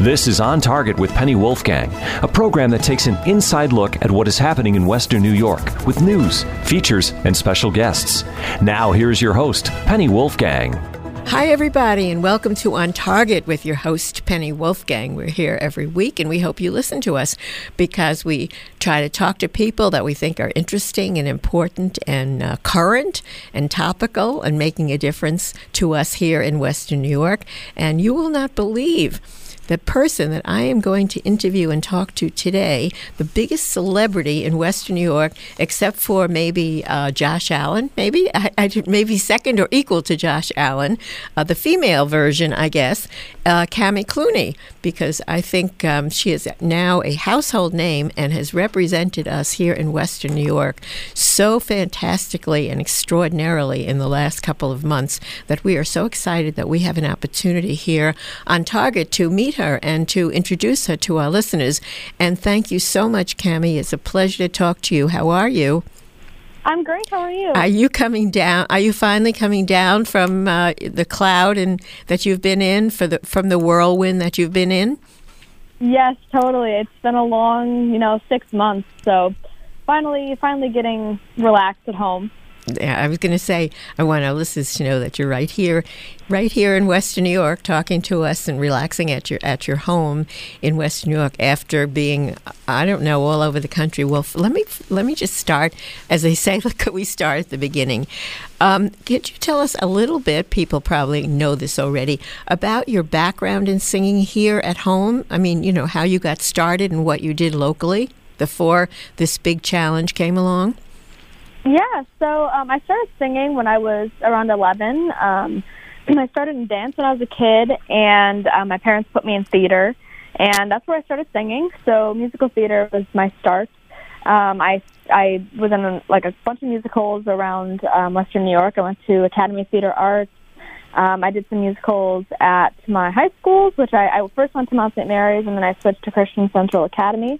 This is On Target with Penny Wolfgang, a program that takes an inside look at what is happening in Western New York with news, features, and special guests. Now, here's your host, Penny Wolfgang. Hi, everybody, and welcome to On Target with your host, Penny Wolfgang. We're here every week, and we hope you listen to us because we try to talk to people that we think are interesting and important and current and topical and making a difference to us here in Western New York. And you will not believe the person that I am going to interview and talk to today, the biggest celebrity in Western New York, except for maybe Josh Allen, maybe second or equal to Josh Allen, the female version, I guess, Cami Clooney, because I think she is now a household name and has represented us here in Western New York so fantastically and extraordinarily in the last couple of months that we are so excited that we have an opportunity here on Target to meet her and to introduce her to our listeners. And thank you so much, Cami. It's a pleasure to talk to you. How are you? I'm great. How are you? Are you coming down? Are you finally coming down from the cloud that you've been in from the whirlwind that you've been in? Yes, totally. It's been a long, 6 months. So finally getting relaxed at home. Yeah, I was going to say, I want our listeners to know that you're right here in Western New York, talking to us and relaxing at your home in Western New York after being, I don't know, all over the country. Well, let me just start, as they say. Could we start at the beginning? Could you tell us a little bit? People probably know this already about your background in singing here at home. I mean, how you got started and what you did locally before this big challenge came along. Yeah, so I started singing when I was around 11. I started in dance when I was a kid, and my parents put me in theater, and that's where I started singing. So musical theater was my start. I was in a bunch of musicals around Western New York. I went to Academy of Theater Arts. I did some musicals at my high schools, which I first went to Mount St. Mary's, and then I switched to Christian Central Academy.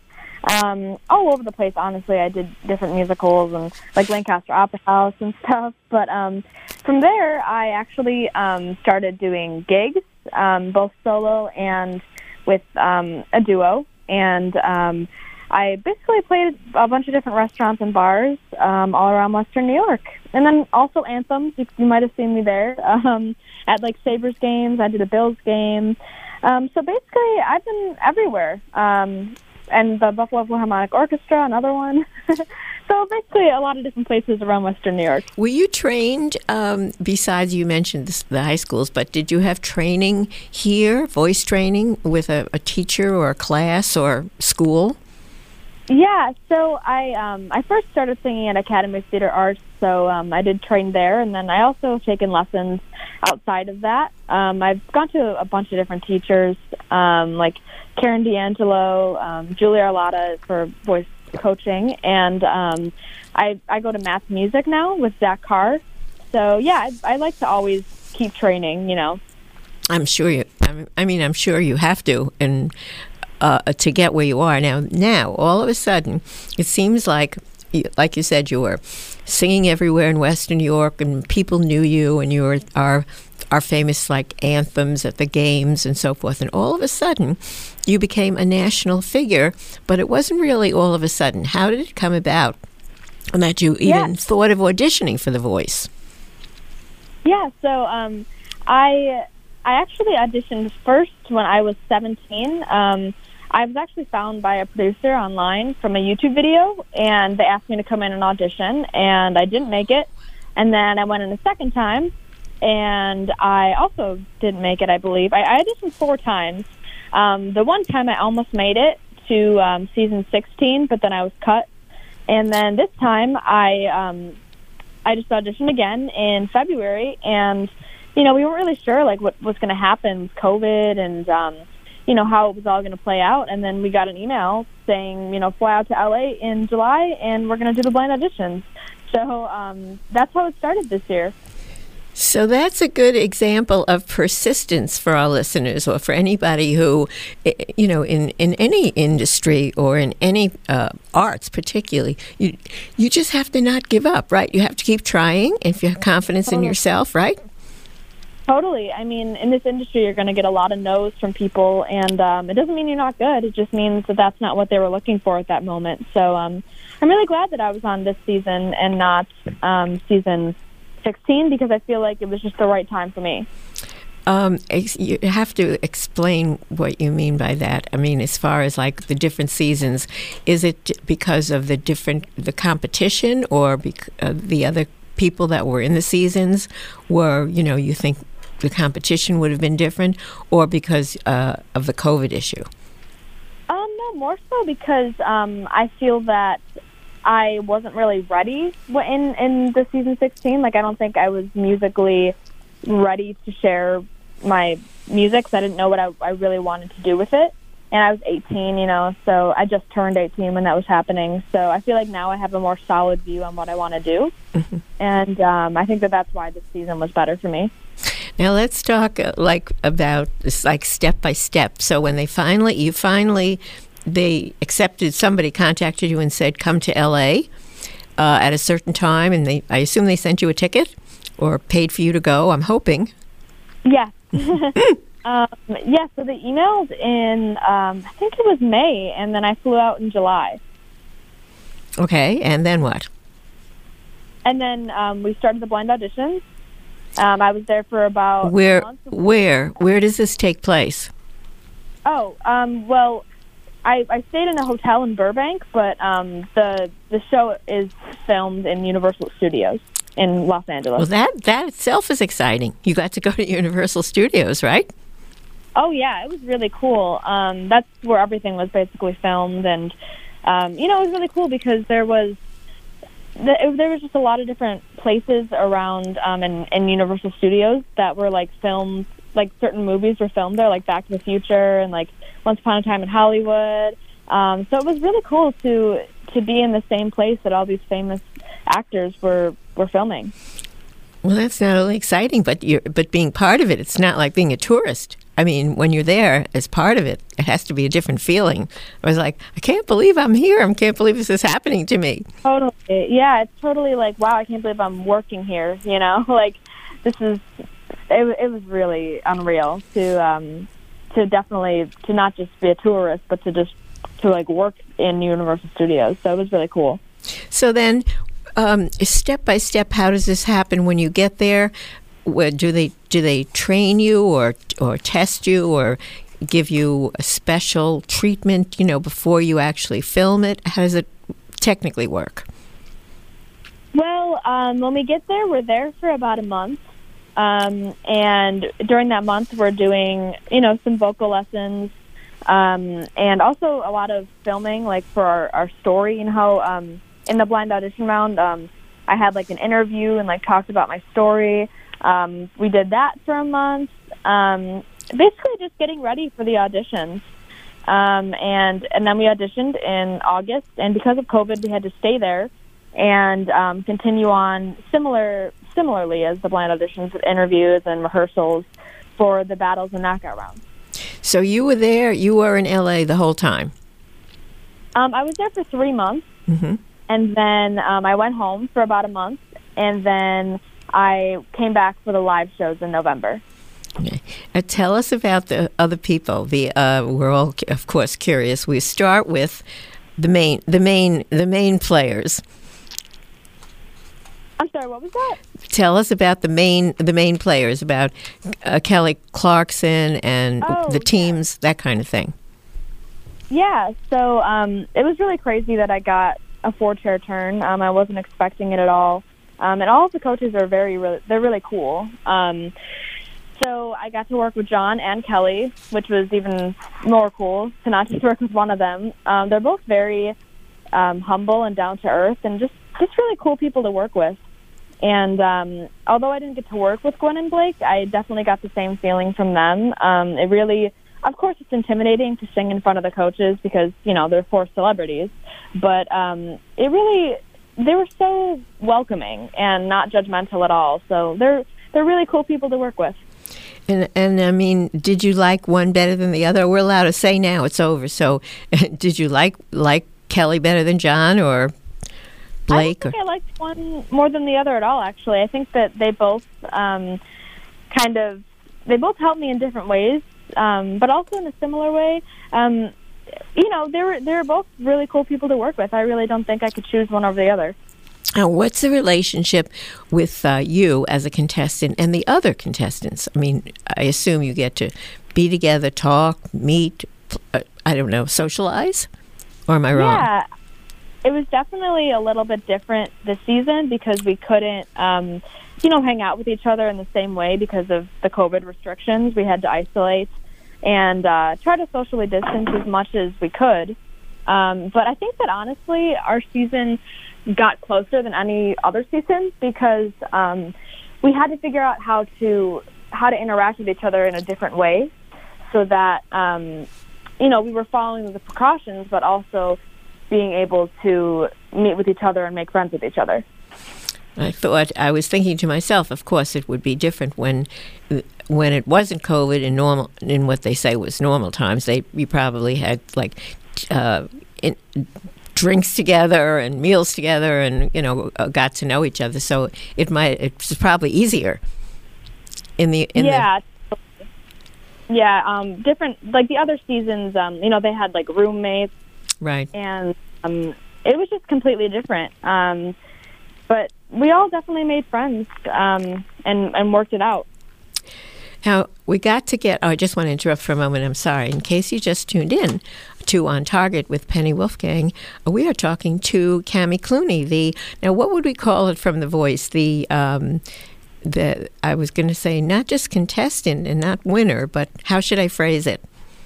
All over the place, honestly. I did different musicals and Lancaster Opera House and stuff. But from there, I actually started doing gigs, both solo and with a duo. And I basically played a bunch of different restaurants and bars all around Western New York. And then also anthems. You might have seen me there at Sabres games. I did a Bills game. So basically, I've been everywhere. And the Buffalo Philharmonic Orchestra, another one. So basically a lot of different places around Western New York. Were you trained, besides you mentioned the high schools, but did you have training here, voice training, with a teacher or a class or school? Yeah, so I first started singing at Academy of Theater Arts, so I did train there, and then I also have taken lessons outside of that. I've gone to a bunch of different teachers, like Karen D'Angelo, Julia Arlotta for voice coaching, and I go to Math Music now with Zach Carr. So yeah, I like to always keep training, I'm sure you. I'm sure you have to, and to get where you are now, all of a sudden, it seems like you said, you were singing everywhere in Western New York, and people knew you, and you were our famous anthems at the games and so forth. And all of a sudden, you became a national figure, but it wasn't really all of a sudden. How did it come about that you even thought of auditioning for The Voice? Yeah, so I actually auditioned first when I was 17. I was actually found by a producer online from a YouTube video, and they asked me to come in and audition, and I didn't make it. And then I went in a second time, and I also didn't make it, I believe. I auditioned 4 times. The one time I almost made it to season 16, but then I was cut. And then this time I just auditioned again in February, and we weren't really sure what was going to happen with COVID and how it was all going to play out. And then we got an email saying, fly out to LA in July, and we're going to do the blind auditions. So that's how it started this year. So that's a good example of persistence for our listeners, or for anybody who, in any industry or in any arts particularly, you just have to not give up, right? You have to keep trying if you have confidence in yourself, right? Totally. I mean, in this industry, you're going to get a lot of no's from people, and it doesn't mean you're not good. It just means that that's not what they were looking for at that moment. So I'm really glad that I was on this season and not season 16, because I feel like it was just the right time for me. You have to explain what you mean by that. I mean, as far as like the different seasons, is it because of the competition, or the other people that were in the seasons were, you think the competition would have been different, or because of the COVID issue? No, more so because I feel that I wasn't really ready in the season 16. Like, I don't think I was musically ready to share my music, so I didn't know what I really wanted to do with it. And I was 18, so I just turned 18 when that was happening. So I feel like now I have a more solid view on what I want to do. Mm-hmm. And I think that's why this season was better for me. Now let's talk about this, step by step. So when they accepted, somebody contacted you and said, come to LA at a certain time, and I assume they sent you a ticket or paid for you to go, I'm hoping. Yes. Yeah, so they emailed in, I think it was May, and then I flew out in July. Okay, and then what? And then we started the blind auditions. I was there for about a month. Where does this take place? Oh, well, I stayed in a hotel in Burbank, but the show is filmed in Universal Studios in Los Angeles. Well, that itself is exciting. You got to go to Universal Studios, right? Oh, yeah, it was really cool. That's where everything was basically filmed, and, it was really cool because there was just a lot of different places around in Universal Studios that were, filmed, certain movies were filmed there, like Back to the Future and, Once Upon a Time in Hollywood. So it was really cool to be in the same place that all these famous actors were filming. Well, that's not only exciting, but being part of it. It's not like being a tourist. I mean, when you're there as part of it, it has to be a different feeling. I was like, I can't believe I'm here. I can't believe this is happening to me. Totally. Yeah, it's totally wow, I can't believe I'm working here, this is, it was really unreal to definitely, to not just be a tourist, but to work in Universal Studios. So it was really cool. So then, step by step, how does this happen when you get there? Do they train you or test you or give you a special treatment, before you actually film it? How does it technically work? Well, when we get there, we're there for about a month. And during that month, we're doing, some vocal lessons, and also a lot of filming, for our story. In the blind audition round, I had an interview and talked about my story. We did that for a month. Basically just getting ready for the auditions. And then we auditioned in August, and because of COVID, we had to stay there and continue on similarly as the blind auditions with interviews and rehearsals for the battles and knockout rounds. So you were there, you were in LA the whole time? I was there for 3 months. Mm-hmm. And then I went home for about a month, and then I came back for the live shows in November. Okay. Tell us about the other people. We're all, of course, curious. We start with the main players. I'm sorry, what was that? Tell us about the main players, about Kelly Clarkson and the teams, that kind of thing. Yeah, so it was really crazy that I got a 4-chair turn. I wasn't expecting it at all. And all of the coaches are they're really cool. So I got to work with John and Kelly, which was even more cool to not just work with one of them. They're both very humble and down to earth, and just really cool people to work with. And although I didn't get to work with Gwen and Blake, I definitely got the same feeling from them. It really, of course, it's intimidating to sing in front of the coaches because, they're 4 celebrities. But they were so welcoming and not judgmental at all. So they're really cool people to work with. And I mean, did you like one better than the other? We're allowed to say now, it's over. So did you like Kelly better than John or Blake? I don't think I liked one more than the other at all, actually. I think that they both they both helped me in different ways, but also in a similar way. They were both really cool people to work with. I really don't think I could choose one over the other. Now, what's the relationship with you as a contestant and the other contestants? I mean, I assume you get to be together, talk, meet, I don't know, socialize? Or am I wrong? Yeah, it was definitely a little bit different this season because we couldn't, hang out with each other in the same way because of the COVID restrictions. We had to isolate and try to socially distance as much as we could. But I think that, honestly, our season got closer than any other season because we had to figure out how to interact with each other in a different way so that we were following the precautions but also being able to meet with each other and make friends with each other. I was thinking to myself, of course it would be different when it wasn't COVID and in what they say was normal times. We probably had drinks together and meals together and, got to know each other. So it's probably easier different, like the other seasons, they had like roommates. Right. And it was just completely different. But we all definitely made friends and worked it out. Now, we got to I just want to interrupt for a moment. I'm sorry. In case you just tuned in to On Target with Penny Wolfgang, we are talking to Cami Clooney. Now, what would we call it from The Voice? I was going to say not just contestant and not winner, but how should I phrase it?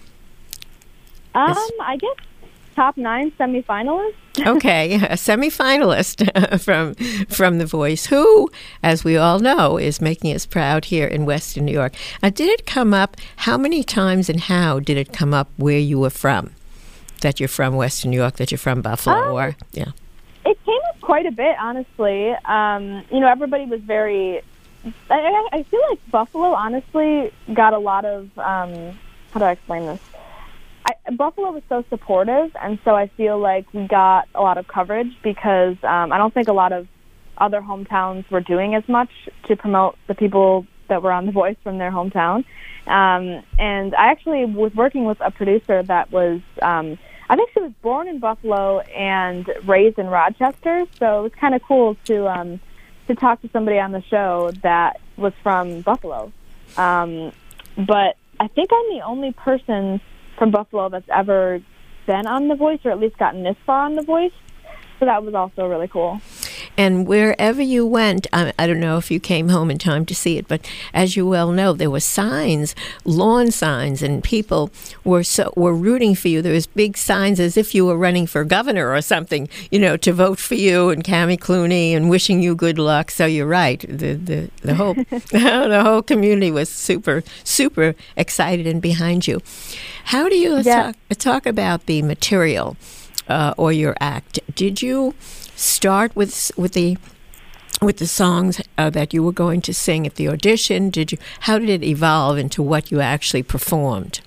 I guess top 9 semifinalists. Okay, a semifinalist from The Voice, who, as we all know, is making us proud here in Western New York. Did it come up, how many times and how did it come up where you were from? That you're from Western New York, that you're from Buffalo, It came up quite a bit, honestly. Everybody was very... I feel like Buffalo, honestly, got a lot of... how do I explain this? Buffalo was so supportive, and so I feel like we got a lot of coverage because I don't think a lot of other hometowns were doing as much to promote the people that were on The Voice from their hometown. And I actually was working with a producer that was, I think she was born in Buffalo and raised in Rochester, so it was kind of cool to talk to somebody on the show that was from Buffalo. But I think I'm the only person from Buffalo that's ever been on The Voice, or at least gotten this far on The Voice. So that was also really cool. And wherever you went, I don't know if you came home in time to see it, but as you well know, there were signs, lawn signs, and people were rooting for you. There was big signs as if you were running for governor or something, to vote for you and Cami Clooney and wishing you good luck. So you're right. The whole the whole community was super, super excited and behind you. How do you talk about the material or your act? Did you start with the songs that you were going to sing at the audition? How did it evolve into what you actually performed?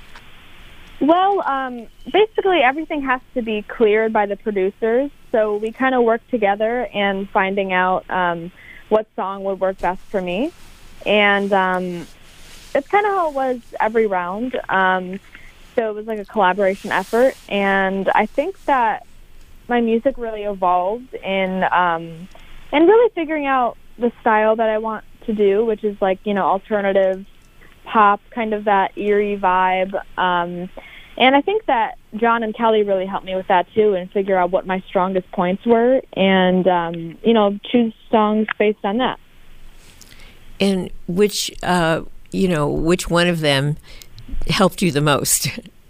Well, basically everything has to be cleared by the producers, so we kind of worked together in finding out what song would work best for me, and it's kind of how it was every round. So it was like a collaboration effort, and I think that my music really evolved in really figuring out the style that I want to do, which is like, alternative pop, kind of that eerie vibe. And I think that John and Kelly really helped me with that too, and figure out what my strongest points were, and choose songs based on that. And which one of them helped you the most?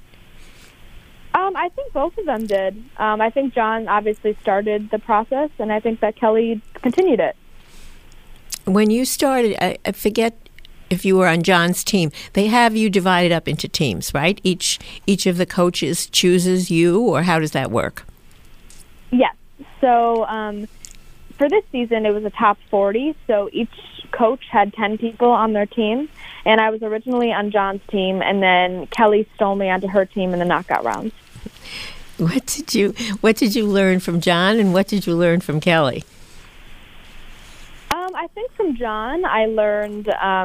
I think both of them did. I think John obviously started the process, and I think that Kelly continued it. When you started, I forget if you were on John's team, they have you divided up into teams, right? Each of the coaches chooses you, or how does that work? Yes. So for this season, it was a top 40, so each coach had 10 people on their team, and I was originally on John's team, and then Kelly stole me onto her team in the knockout rounds. What did you learn from John, and what did you learn from Kelly? I think from John, I learned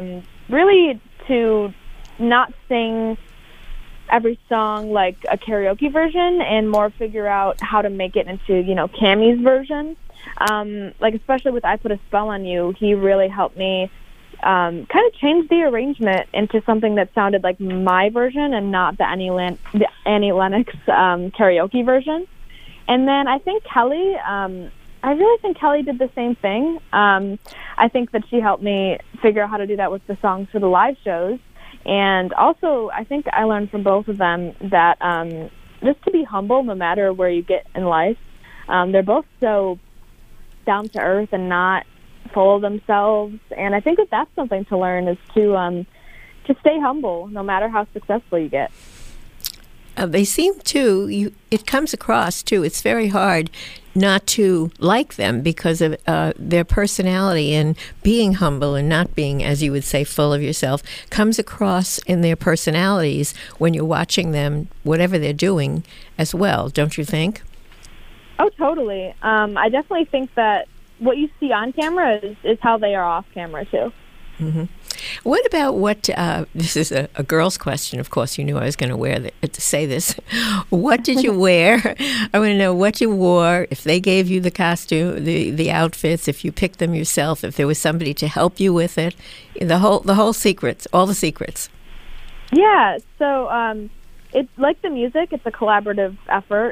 really to not sing every song like a karaoke version and more figure out how to make it into, Cammie's version. Like especially with I Put a Spell on You, he really helped me kind of change the arrangement into something that sounded like my version and not the Annie Lennox karaoke version. And then I think Kelly, I really think Kelly did the same thing. I think that she helped me figure out how to do that with the songs for the live shows. And also, I think I learned from both of them that just to be humble no matter where you get in life. They're both so down to earth and not full of themselves. And I think that that's something to learn is to stay humble no matter how successful you get. They seem to, it comes across, too. It's very hard not to like them because of their personality, and being humble and not being, as you would say, full of yourself, comes across in their personalities when you're watching them, whatever they're doing as well, don't you think? Oh, totally. I definitely think that what you see on camera is how they are off camera, too. Mm-hmm. What about this is a girl's question, of course, you knew I was going to say this. What did you wear? I want to know what you wore, if they gave you the costume, the outfits, if you picked them yourself, if there was somebody to help you with it, the whole secrets, all the secrets. Yeah, so it's like the music, it's a collaborative effort.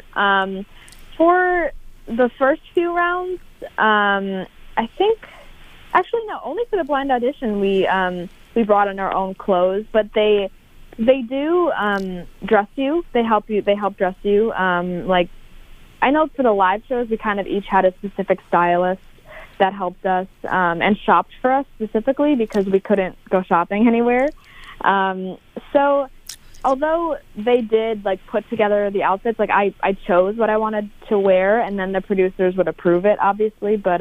For the first few rounds, I think... Actually, no. Only for the blind audition, we brought in our own clothes, but they do dress you. They help dress you. Like I know for the live shows, we kind of each had a specific stylist that helped us and shopped for us specifically because we couldn't go shopping anywhere. So although they did put together the outfits, I chose what I wanted to wear, and then the producers would approve it, obviously. But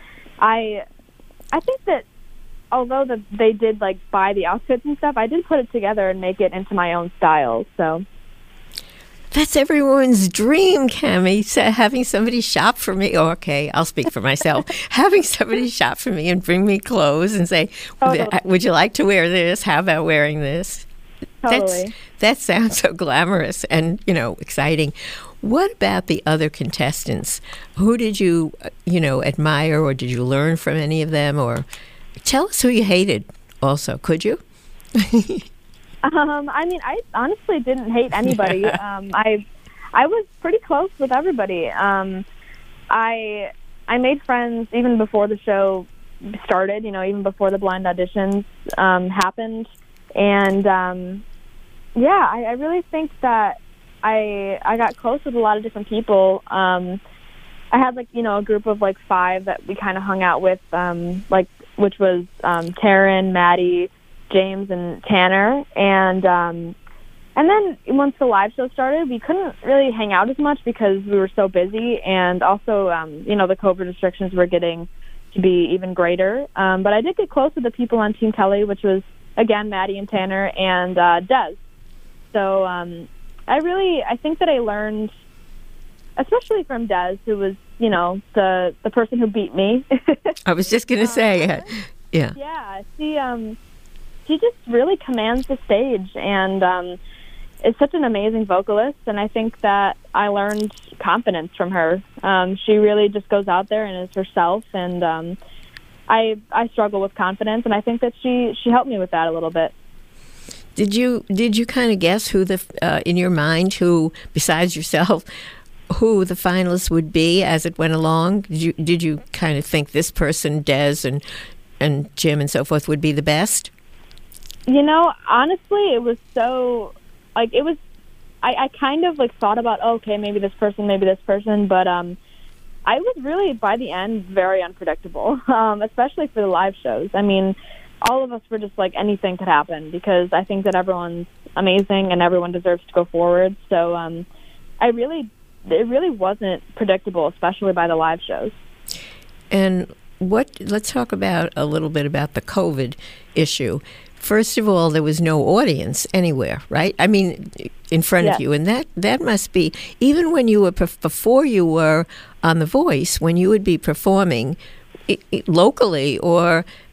I think that although they did buy the outfits and stuff, I did put it together and make it into my own style. So that's everyone's dream, Cammie. So having somebody shop for me. Oh, okay, I'll speak for myself. Having somebody shop for me and bring me clothes and say, "Would you like to wear this? How about wearing this?" Totally. That sounds so glamorous and exciting. What about the other contestants? Who did you, admire, or did you learn from any of them? Or tell us who you hated also, could you? I honestly didn't hate anybody. I was pretty close with everybody. I made friends even before the show started, even before the blind auditions happened. And, I really think that I got close with a lot of different people. I had a group of 5 that we kind of hung out with, which was Karen, Maddie, James, and Tanner. And then once the live show started, we couldn't really hang out as much because we were so busy, and also the COVID restrictions were getting to be even greater. But I did get close with the people on Team Kelly, which was again Maddie and Tanner and Des. So I think that I learned, especially from Des, who was, the person who beat me. I was just going to say, yeah. Yeah, she just really commands the stage and is such an amazing vocalist, and I think that I learned confidence from her. She really just goes out there and is herself, and I struggle with confidence, and I think that she helped me with that a little bit. Did you kind of guess who in your mind, who besides yourself, who the finalists would be as it went along? Did you kind of think this person, Des and Jim and so forth, would be the best? Honestly, it was so it was. I kind of thought about maybe this person, but I was really by the end very unpredictable, especially for the live shows. I mean, all of us were just anything could happen because I think that everyone's amazing and everyone deserves to go forward. So it really wasn't predictable, especially by the live shows. And let's talk about a little bit about the COVID issue. First of all, there was no audience anywhere, right? I mean, in front of you. And that must be, even when you were, before you were on The Voice, when you would be performing locally or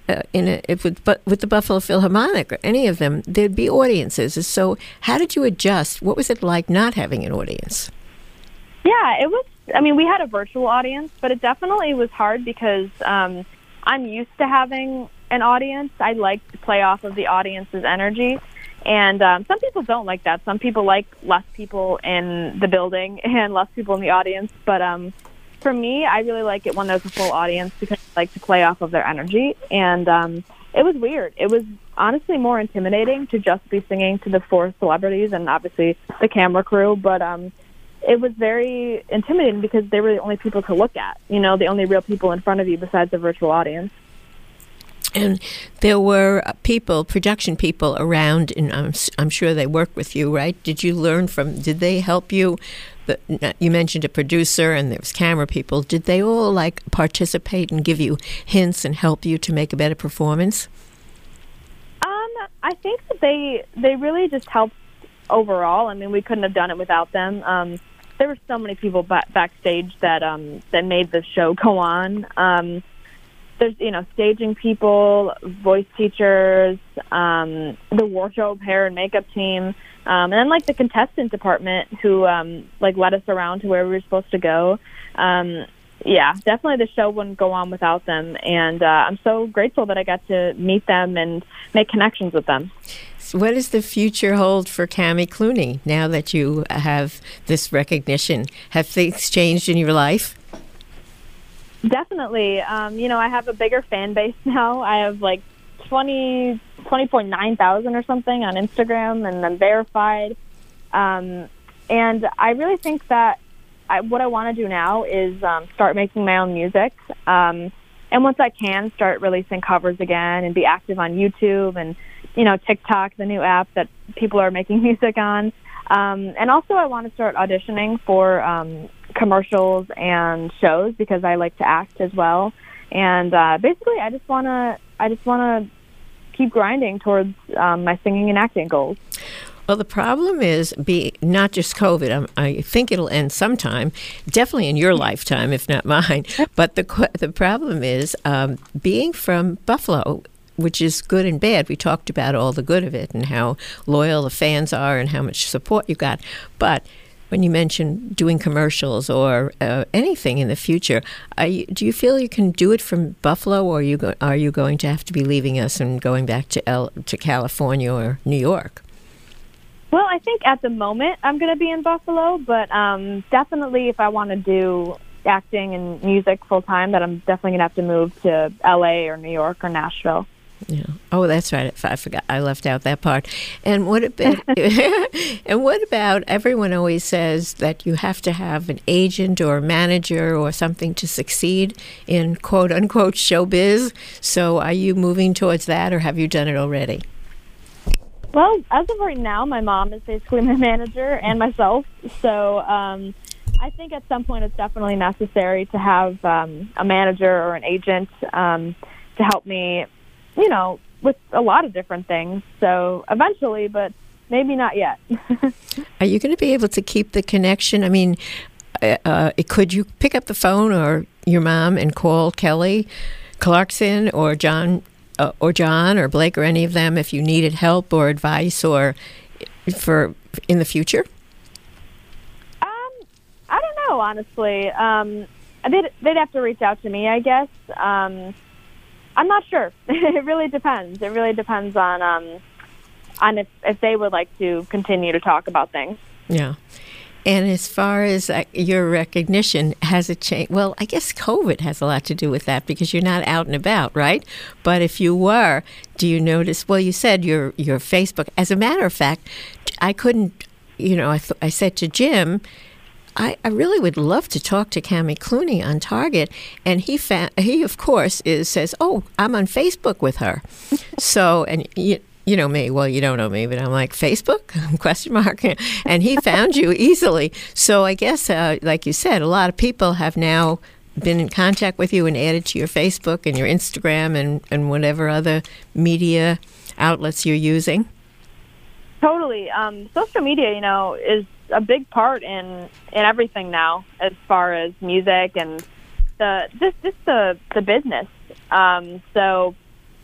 with the Buffalo Philharmonic or any of them, there'd be audiences. So how did you adjust? What was it like not having an audience? Yeah, it was. I mean, we had a virtual audience, but it definitely was hard because I'm used to having an audience. I like to play off of the audience's energy. And some people don't like that. Some people like less people in the building and less people in the audience. But for me, I really like it when there's a full audience because I like to play off of their energy. And it was weird. It was honestly more intimidating to just be singing to the 4 celebrities and obviously the camera crew. But it was very intimidating because they were the only people to look at, you know, the only real people in front of you besides the virtual audience. And there were production people around, and I'm sure they worked with you, right? Did they help you? You mentioned a producer and there was camera people. Did they all like participate and give you hints and help you to make a better performance? I think that they really just helped overall. I mean, we couldn't have done it without them. There were so many people backstage that made the show go on. There's, staging people, voice teachers, the wardrobe, hair, and makeup team, and then, the contestant department who, led us around to where we were supposed to go. Yeah, definitely the show wouldn't go on without them, and I'm so grateful that I got to meet them and make connections with them. So what does the future hold for Cami Clooney now that you have this recognition? Have things changed in your life? Definitely. I have a bigger fan base now. I have 20.9 thousand or something on Instagram, and I'm verified. And I really think that what I want to do now is start making my own music. And once I can, start releasing covers again and be active on YouTube and, TikTok, the new app that people are making music on. And also I want to start auditioning for commercials and shows because I like to act as well. And basically I just want to keep grinding towards my singing and acting goals. Well, the problem is not just COVID. I think it'll end sometime, definitely in your lifetime, if not mine. But the problem is being from Buffalo, which is good and bad. We talked about all the good of it and how loyal the fans are and how much support you got. But when you mention doing commercials or anything in the future, do you feel you can do it from Buffalo, or are you going to have to be leaving us and going back to California or New York? Well, I think at the moment I'm going to be in Buffalo, but definitely if I want to do acting and music full time, that I'm definitely going to have to move to LA or New York or Nashville. Yeah. Oh, that's right. I forgot. I left out that part. And what about? Everyone always says that you have to have an agent or a manager or something to succeed in quote unquote showbiz. So, are you moving towards that, or have you done it already? Well, as of right now, my mom is basically my manager and myself. So, I think at some point it's definitely necessary to have a manager or an agent to help me, with a lot of different things. So eventually, but maybe not yet. Are you going to be able to keep the connection? I mean, could you pick up the phone or your mom and call Kelly Clarkson or John or Blake or any of them if you needed help or advice or for in the future? I don't know, honestly. They'd have to reach out to me, I guess. I'm not sure. It really depends. It really depends on if they would like to continue to talk about things. Yeah. And as far as your recognition, has it changed? Well, I guess COVID has a lot to do with that because you're not out and about, right? But if you were, do you notice? Well, you said your Facebook. As a matter of fact, I couldn't. I said to Jim, I really would love to talk to Cami Clooney on Target, and he of course says, "Oh, I'm on Facebook with her." So, and you know me. Well, you don't know me, but I'm like, Facebook? ? And he found you easily. So I guess, like you said, a lot of people have now been in contact with you and added to your Facebook and your Instagram and whatever other media outlets you're using. Totally. Social media, is a big part in everything now, as far as music and the business. So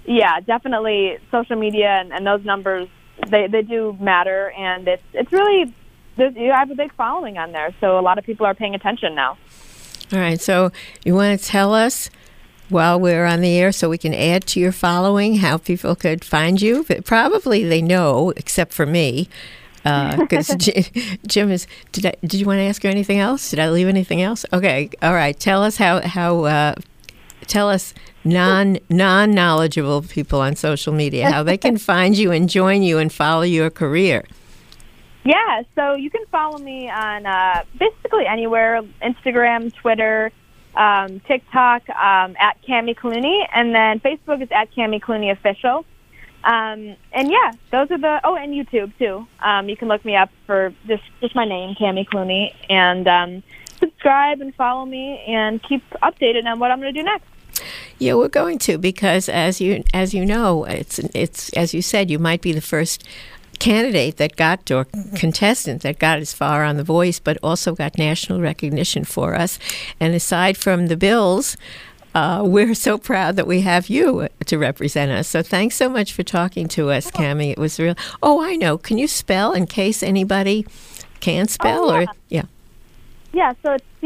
Yeah, definitely social media and those numbers, they do matter, and it's really, you have a big following on there, so a lot of people are paying attention now. All right, so you want to tell us while we're on the air so we can add to your following how people could find you? But probably they know, except for me, because Jim is. Did you want to ask her anything else? Did I leave anything else? Okay, all right. Tell us tell us non-knowledgeable people on social media how they can find you and join you and follow your career. Yeah, so you can follow me on basically anywhere, Instagram, Twitter, TikTok, at Cami Clooney, and then Facebook is at Cami Clooney Official. And yeah, those are and YouTube too. You can look me up for just my name, Cami Clooney, and subscribe and follow me and keep updated on what I'm going to do next. Yeah, we're going to, because as you know, it's as you said, you might be the first candidate that got, or contestant that got as far on The Voice, but also got national recognition for us. And aside from the Bills, we're so proud that we have you to represent us. So thanks so much for talking to us, Cami. It was real. Oh, I know. Can you spell in case anybody can't spell? Oh, yeah. Or yeah. Yeah, so it's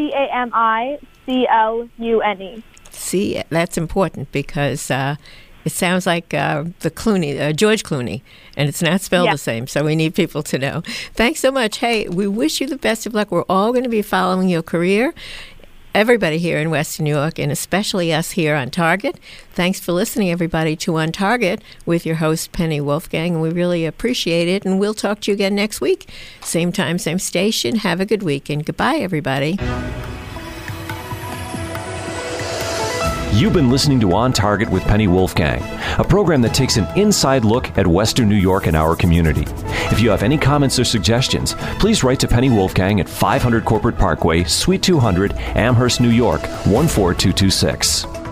CAMICLUNE. See, that's important because it sounds like the Clooney, George Clooney, and it's not spelled the same, so we need people to know. Thanks so much. Hey, we wish you the best of luck. We're all going to be following your career, everybody here in Western New York, and especially us here on Target. Thanks for listening, everybody, to On Target with your host, Penny Wolfgang, and we really appreciate it, and we'll talk to you again next week. Same time, same station. Have a good week, and goodbye, everybody. You've been listening to On Target with Penny Wolfgang, a program that takes an inside look at Western New York and our community. If you have any comments or suggestions, please write to Penny Wolfgang at 500 Corporate Parkway, Suite 200, Amherst, New York, 14226.